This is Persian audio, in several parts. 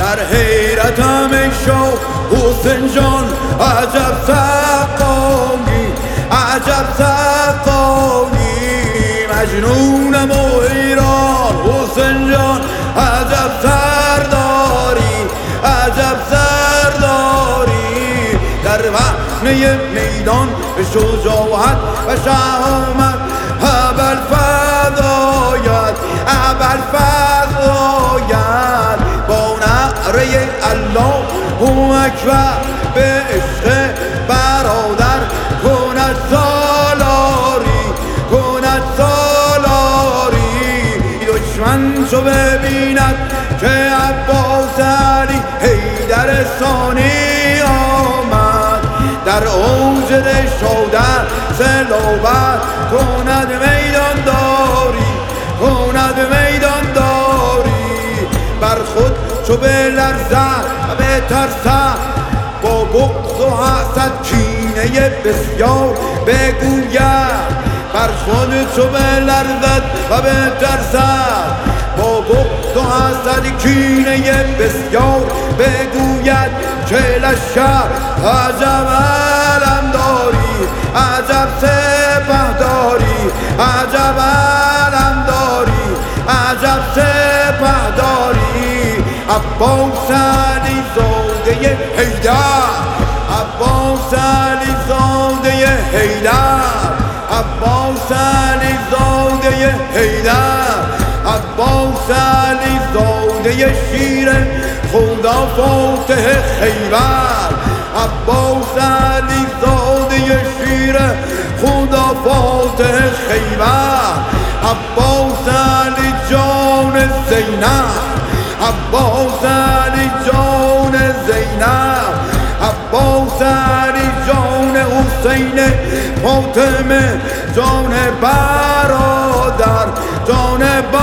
در حیرتم ای شاه حسین جان عجب سقایی عجب سقایی مجنونم و حیران حسین جان عجب سرداری عجب سرداری در وحنه میدان به شجاعت و شهامت ابوالفضل با نعره الله اکبر به عشق برادر کند سالاری کند سالاری دشمن چو ببیند که عباس علی حیدر ثانی آمد در اوج رشادت صلابت کند میدان داری کند میدان داری بر خود چو بلرزد و بترسد با بغض و حسد کینه بسیار بگوید بر خود چو بلرزد و بترسد با بغض و حسد کینه بسیار بگوید که لشکر عجب علم داری عجب سپهداری عجب علم داری عجب سپهداری عباس علی زاده حیدر عباس علی زاده حیدر عباس علی زاده حیدر عباس علی زاده شیر خدا فاتح خیبر عباس علی زاده شیر خدا فاتح خیبر عباس علی جان زینب عباس علی جان زینب عباس علی جان حسین فاطمه جان برادر جان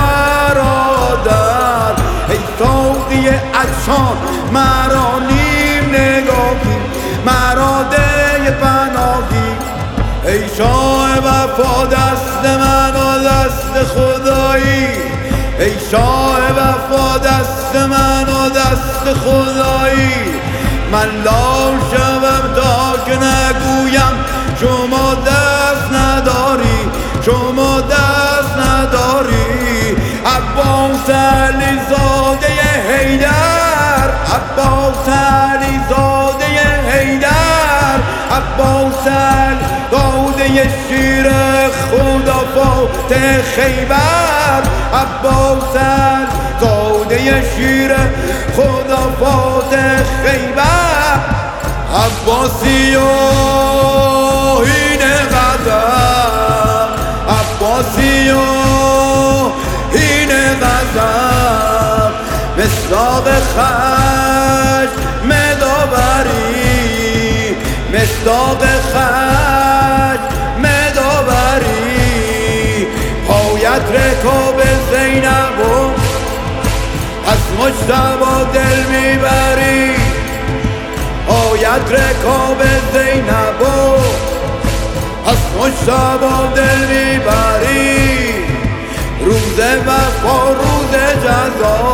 برادر ای ساقی عطشان مرا نیم نگاهی مرا ده پناهی ای شاه وفا دست من و دست خدایی ای شاه وفا دست من و دست خدایی من لال شوم تا که نگویم شما دست نداری شما دست نداری عباس علی زاده حیدر عباس علی زاده حیدر عباس علی زاده شیر خدا فاتح خیبر عباس علی زاده شیر خدا فاتح خیبر عباسی و این غزل عباسی و این غزل مصداق خشم داوری مصداق خشم داوری پایت رکاب زینب و از مجتبی دل میبری آید رکاب زینب و از مجتبی دل میبری روز وفا روز جزا